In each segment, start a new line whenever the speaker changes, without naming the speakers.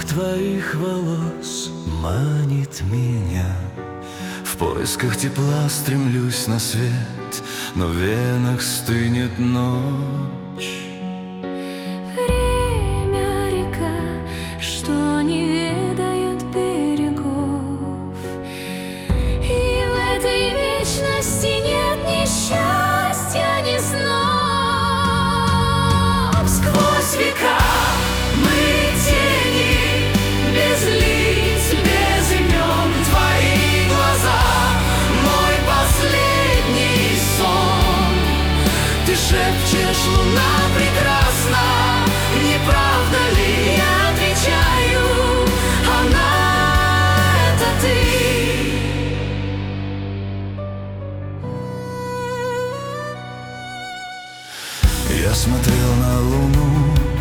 твоих волос манит меня. В поисках тепла стремлюсь на свет, но в венах стынет ночь.
Время — река, что не ведает берегов, и в этой вечности нет ни счастья, ни снов. Сквозь века мы тени, без лиц, без имен. Твои глаза — мой последний сон. Ты шепчешь: луна прекрасна, не правда ли? Я отвечаю: она — это ты.
Я смотрел на луну,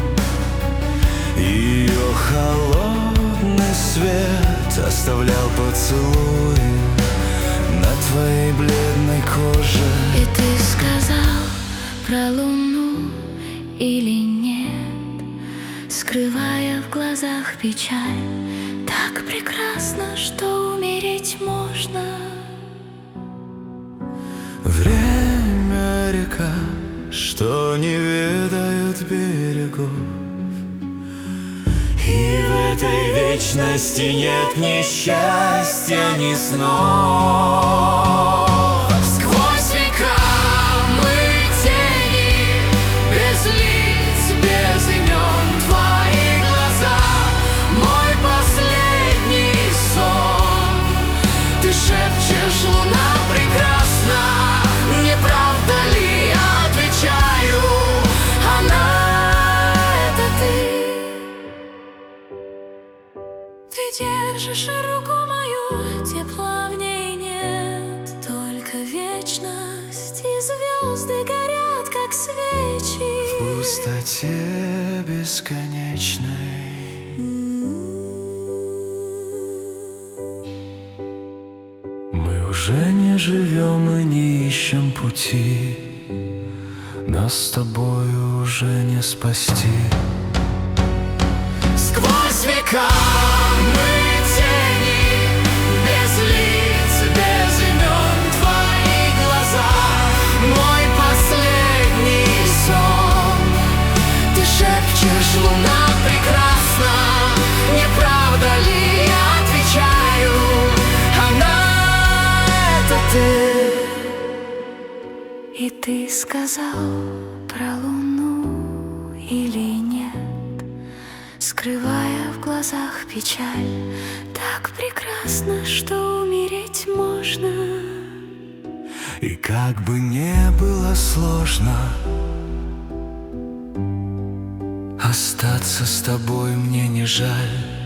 ее холодный свет оставлял поцелуи на твоей бледной коже.
И ты сказал про луну или нет, скрывая в глазах печаль. Так прекрасно, что умереть можно.
Время — река, что не ведает берегов, и в этой вечности нет ни счастья, ни снов.
Сквозь века мы тени, без лиц, без имен. Твои глаза — мой последний сон. Ты шепчешь: луна прекрасна, не правда ли? Я отвечаю: она — это ты. Ты держишь руку мою, тепла в ней нет, только вечность, и звезды горят, как свечи.
В пустоте бесконечной мы уже не живем и не ищем пути, нас с тобой уже не спасти.
Сквозь века мы тени, без лиц, без имен. Твои глаза — мой последний сон. Ты шепчешь: луна прекрасна, не правда ли? Я отвечаю: она — это ты. И ты сказал про луну или нет, скрывая в глазах печаль. Так прекрасно, что умереть можно.
И как бы не было сложно, остаться с тобой мне не жаль.